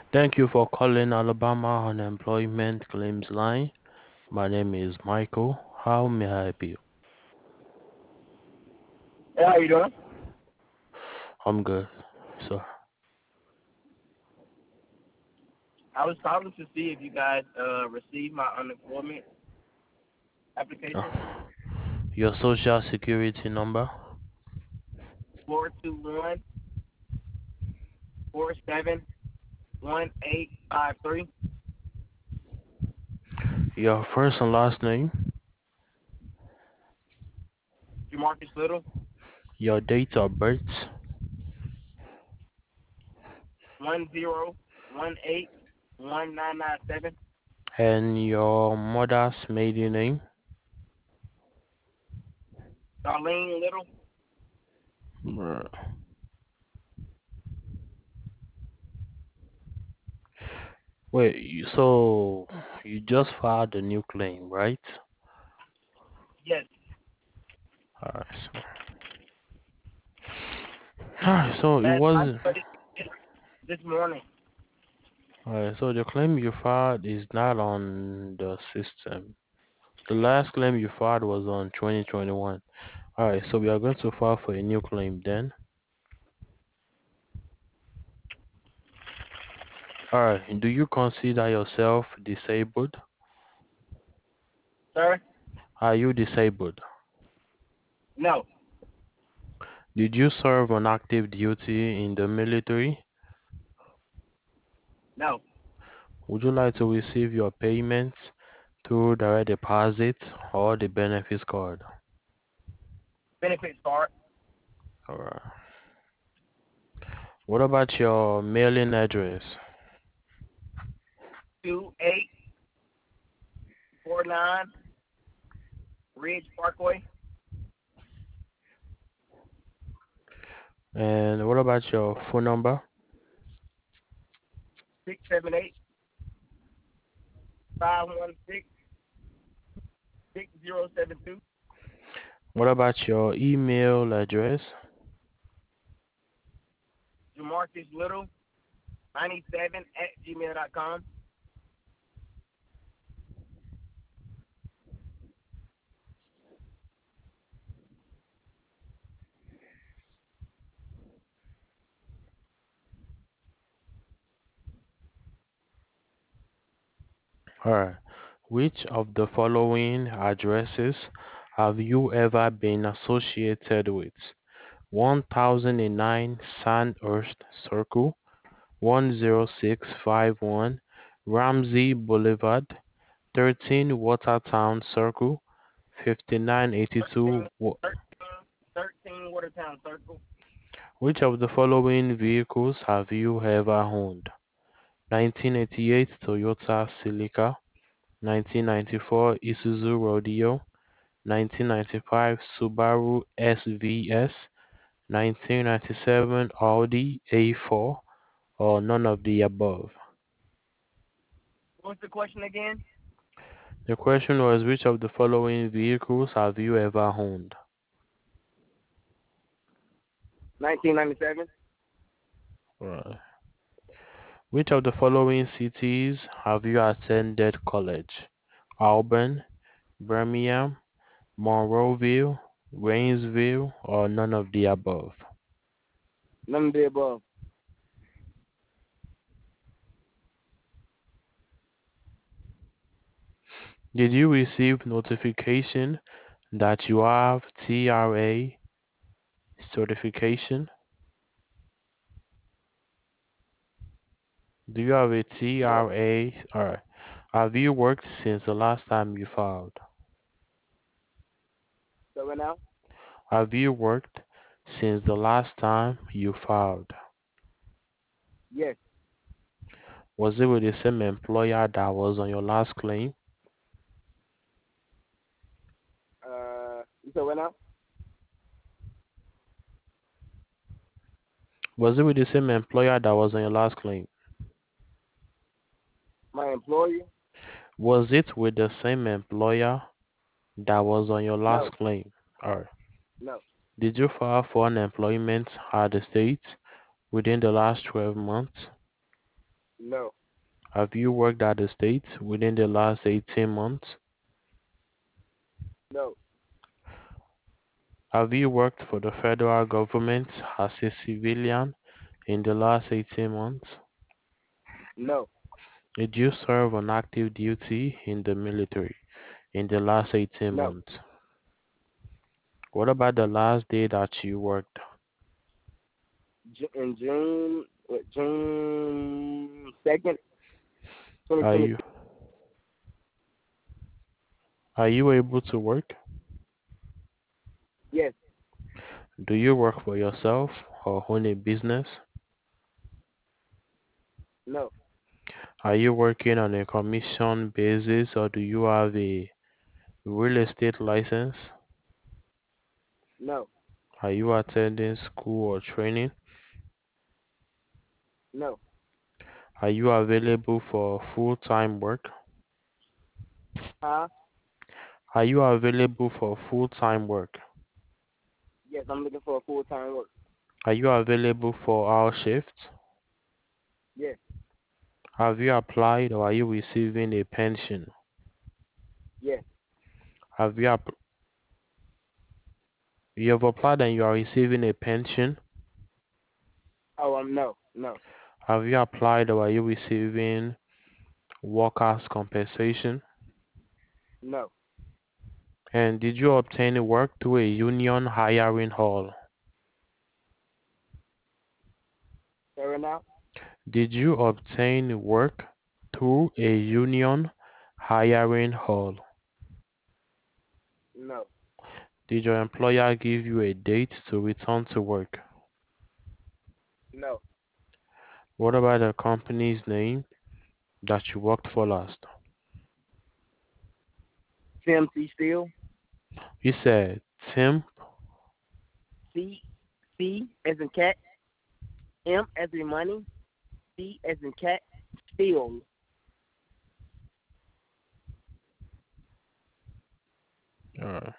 Thank you for calling Alabama Unemployment Claims Line. My name is Michael. How may I help you? Hey, how you doing? I'm good. So, I was calling to see if you guys received my unemployment uh, application. your social security number, 421-471853. your first and last name, Jamarcus Little, your date of birth, 101819997. and your mother's maiden name. Darlene Little. Uh, Wait, so you just filed a new claim, right? Yes, Alright, so it last night, was. but this morning. Alright, so the claim you filed is not on the system. The last claim you filed was on 2021. Alright, so we are going to file for a new claim then. Alright, do you consider yourself disabled? Sir? Are you disabled? No, Did you serve on active duty in the military? no. Would you like to receive your payments through direct deposit or the benefits card? Benefits card. Alright. What about your mailing address? 2849 Ridge Parkway, And what about your phone number? 678-516-6072. What about your email address? Jamarcus Little 97 at gmail.com. Alright. Which of the following addresses have you ever been associated with? 1009 Sandhurst Circle, 10651 Ramsey Boulevard, 13 Watertown Circle, 13, 5982. 13 Watertown Circle. Which of the following vehicles have you ever owned? 1988 Toyota Celica, 1994 Isuzu Rodeo, 1995 Subaru SVS, 1997 Audi A4, or none of the above. What's the question again? The question was which of the following vehicles have you ever owned? 1997. Right. Which of the following cities have you attended college? Auburn, Birmingham, Monroeville, Waynesville, or none of the above? None of the above. Did you receive notification that you have TRA certification? Do you have a No. TRA? Alright. Have you worked since the last time you filed? So right now? Have you worked since the last time you filed? Yes. Was it with the same employer that was on your last claim? You said right now? Was it with the same employer that was on your last claim? My employer? Was it with the same employer that was on your last No. claim? Alright. No. Did you file for unemployment at the state within the last 12 months? No. Have you worked at the state within the last 18 months? No. Have you worked for the federal government as a civilian in the last 18 months? No. Did you serve on active duty in the military in the last 18 No. months? What about the last day that you worked? In June, what, June 2nd, Are 2020. you are you able to work? Yes. Do you work for yourself or own a business? No. Are you working on a commission basis or do you have a real estate license? No. Are you attending school or training? No. Are you available for full-time work? Huh? Are you available for full-time work? Yes, I'm looking for a full-time work. Are you available for our shifts? Yes. Have you applied or are you receiving a pension? Yes. Have you have applied and you are receiving a pension? Oh, no. No. Have you applied or are you receiving workers' compensation? No. And did you obtain work through a union hiring hall? Fair enough? Did you obtain work through a union hiring hall? No. Did your employer give you a date to return to work? No. What about the company's name that you worked for last? CMC Steel. You said Tim. C. C as in cat. M as in money. C as in cat. Steel. Uh,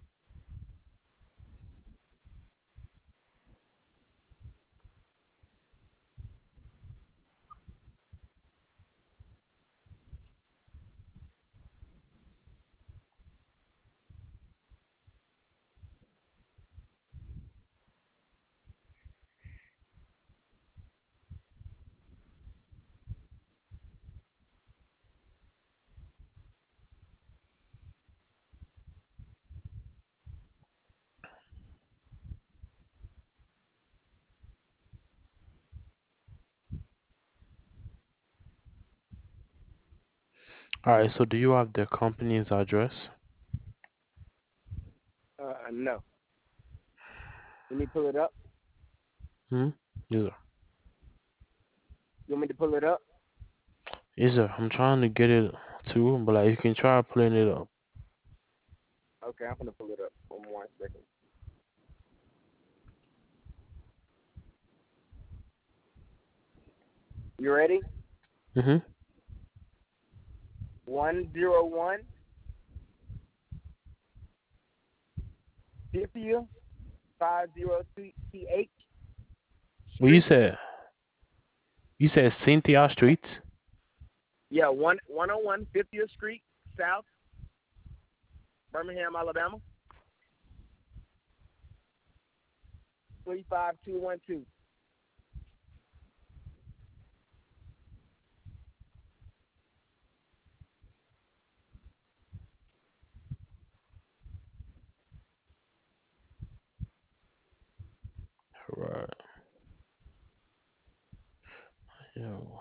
Alright, so do you have the company's address? No. Let me pull it up. Hmm? Yes, sir. You want me to pull it up? Yes, sir. I'm trying to get it too, but like you can try pulling it up. Okay, I'm gonna pull it up. 1 second. You ready? Mm-hmm. 101 Cynthia 502TH Well, Street. you said Cynthia Street. Yeah, 101 50th Street South, Birmingham, Alabama 35212. Right. Yo.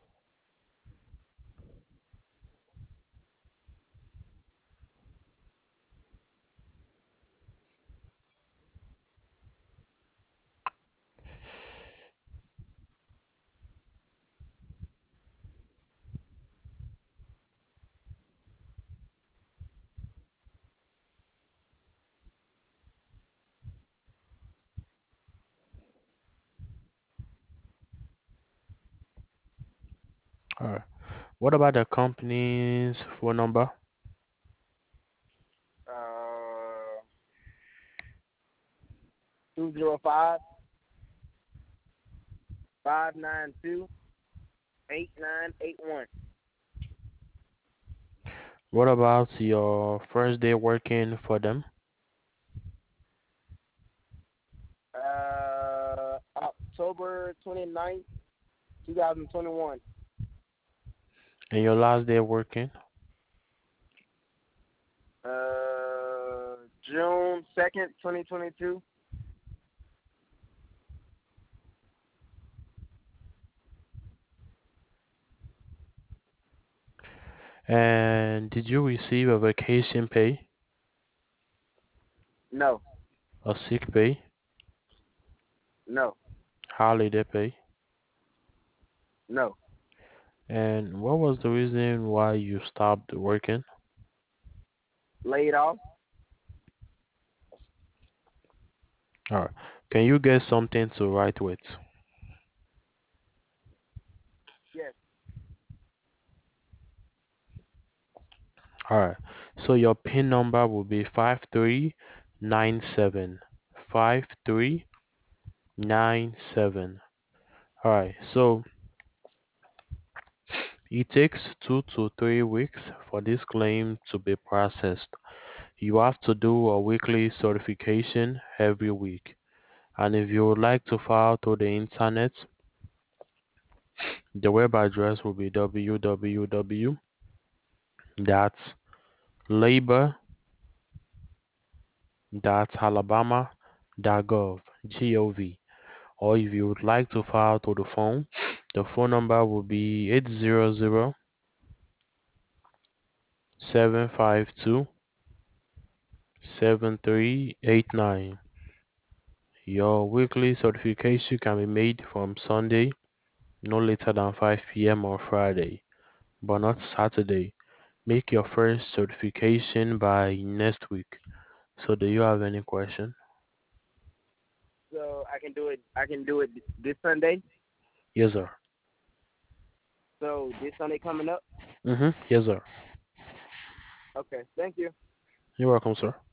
Alright. What about the company's phone number? Uh, 205 592 8981. What about your first day working for them October 29th, 2021. and your last day working? June 2nd, 2022. And did you receive a vacation pay, No, a sick pay, no, holiday pay? no. And what was the reason why you stopped working? Laid off? Alright. Can you get something to write with? Yes. Alright. So your PIN number will be 5397. 5397. Alright. So it takes 2 to 3 weeks for this claim to be processed. You have to do a weekly certification every week. And if you would like to file through the internet, the web address will be www.labama.gov. Or if you would like to file through the phone number will be 800-752-7389. Your weekly certification can be made from Sunday no later than 5 p.m. on Friday, but not Saturday. Make your first certification by next week. So, do you have any question? So I can do it. I can do it this Sunday. Yes, sir. So this Sunday coming up. Yes, sir. Okay. Thank you. You're welcome, sir.